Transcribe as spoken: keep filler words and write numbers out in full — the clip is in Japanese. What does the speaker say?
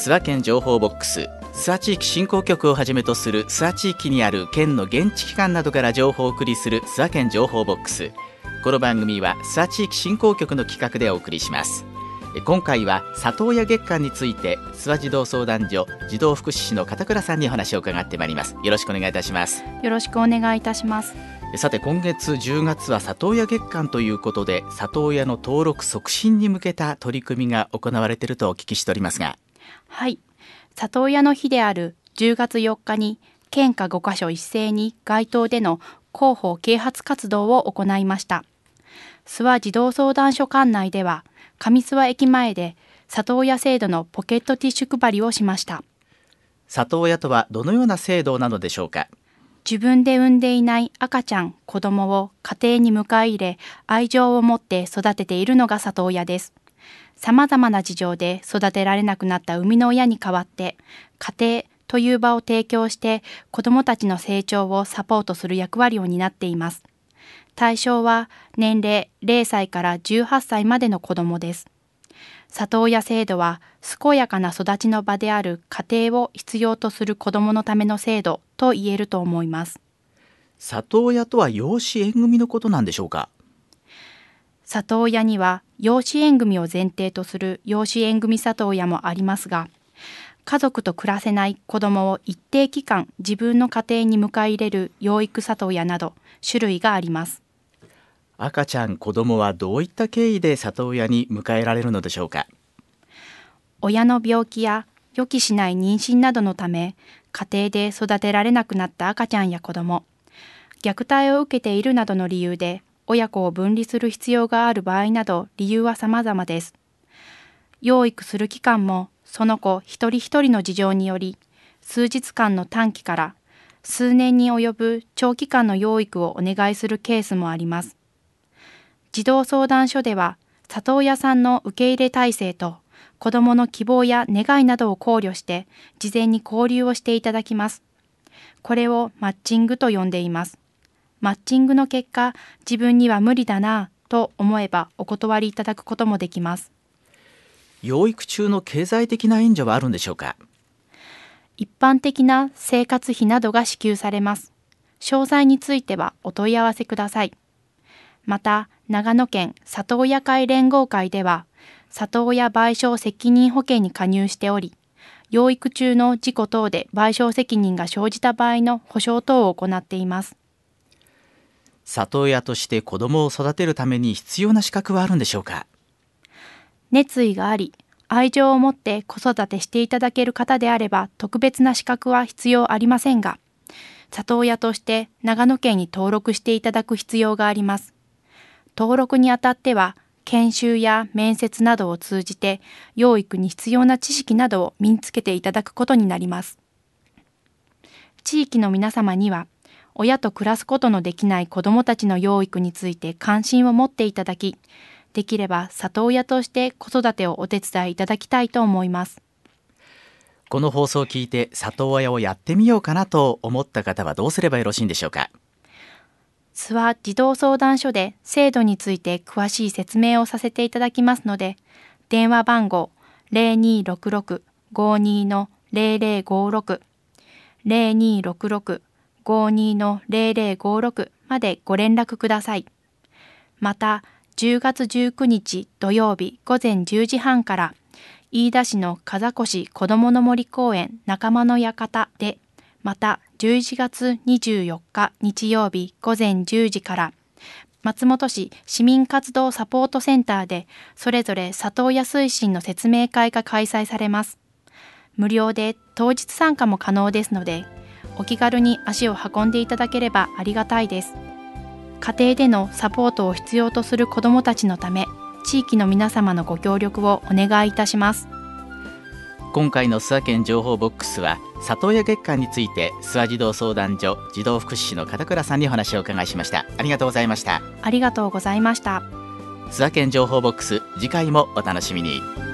諏訪県情報ボックス、諏訪地域振興局をはじめとする諏訪地域にある県の現地機関などから情報をお送りする諏訪県情報ボックス。この番組は諏訪地域振興局の企画でお送りします。今回は里親月間について諏訪児童相談所児童福祉士の片倉さんにお話を伺ってまいります。よろしくお願いいたします。 よろしくお願いいたします。 さて、今月じゅうがつは里親月間ということで、里親の登録促進に向けた取り組みが行われているとお聞きしておりますが。 はい、里親の日であるじゅうがつよっかに県下ごかしょ一斉に街頭での広報啓発活動を行いました。諏訪児童相談所管内では上諏訪駅前で里親制度のポケットティッシュ配りをしました。 里親とはどのような制度なのでしょうか。 自分で産んでいない赤ちゃん、子供を家庭に迎え入れ、愛情を持って育てているのが里親です。さまざまな事情で育てられなくなった生みの親に代わって、家庭という場を提供して子供たちの成長をサポートする役割を担っています。対象は年齢れいさいからじゅうはっさいまでの子供です。里親制度は健やかな育ちの場である家庭を必要とする子どものための制度と言えると思います。 里親とは養子縁組のことなんでしょうか。 里親には養子縁組を前提とする養子縁組里親もありますが、家族と暮らせない子どもを一定期間自分の家庭に迎え入れる養育里親など種類があります。 赤ちゃん、子供はどういった経緯で里親に迎えられるのでしょうか。 親の病気や予期しない妊娠などのため、家庭で育てられなくなった赤ちゃんや子供、虐待を受けているなどの理由で親子を分離する必要がある場合など理由は様々です。養育する期間もその子一人一人の事情により、数日間の短期から数年に及ぶ長期間の養育をお願いするケースもあります。児童相談所では、里親さんの受け入れ体制と子どもの希望や願いなどを考慮して、事前に交流をしていただきます。これをマッチングと呼んでいます。マッチングの結果、自分には無理だなぁと思えばお断りいただくこともできます。 養育中の経済的な援助はあるんでしょうか。 一般的な生活費などが支給されます。詳細についてはお問い合わせください。また、長野県里親会連合会では、里親賠償責任保険に加入しており、養育中の事故等で賠償責任が生じた場合の補償等を行っています。 里親として子どもを育てるために必要な資格はあるんでしょうか。 熱意があり、愛情を持って子育てしていただける方であれば特別な資格は必要ありませんが、里親として長野県に登録していただく必要があります。登録にあたっては、研修や面接などを通じて、養育に必要な知識などを身につけていただくことになります。地域の皆様には、親と暮らすことのできない子どもたちの養育について関心を持っていただき、できれば里親として子育てをお手伝いいただきたいと思います。 この放送を聞いて里親をやってみようかなと思った方はどうすればよろしいんでしょうか。 諏訪児童相談所で制度について詳しい説明をさせていただきますので、電話番号 ゼロにーろくろく ごーにー のゼロゼロごーろく ゼロにーろくろく ごーにー のゼロゼロごーろくまでご連絡ください。また、じゅうがつじゅうくにち土曜日午前じゅうじはんから飯田市の風越こどもの森公園仲間の館で、またじゅういちがつにじゅうよっか日曜日午前じゅうじから松本市市民活動サポートセンターでそれぞれ里親推進の説明会が開催されます。無料で当日参加も可能ですので、お気軽に足を運んでいただければありがたいです。家庭でのサポートを必要とする子どもたちのため、地域の皆様のご協力をお願いいたします。 今回の諏訪県情報ボックスは、里親月間について諏訪児童相談所児童福祉士の片倉さんにお話をお伺いしました。ありがとうございました。 ありがとうございました。 諏訪県情報ボックス、次回もお楽しみに。